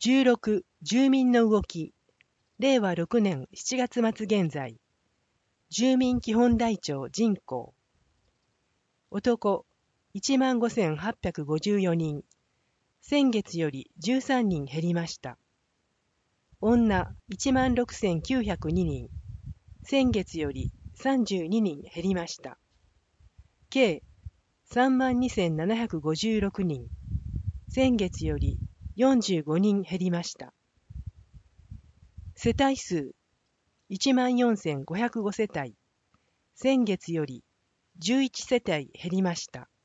16、住民の動き。令和6年7月末現在。住民基本台帳人口。男、15,854人。先月より13人減りました。女、16,902人。先月より32人減りました。計、32,756人。先月より45人減りました。世帯数、14,505世帯。先月より11世帯減りました。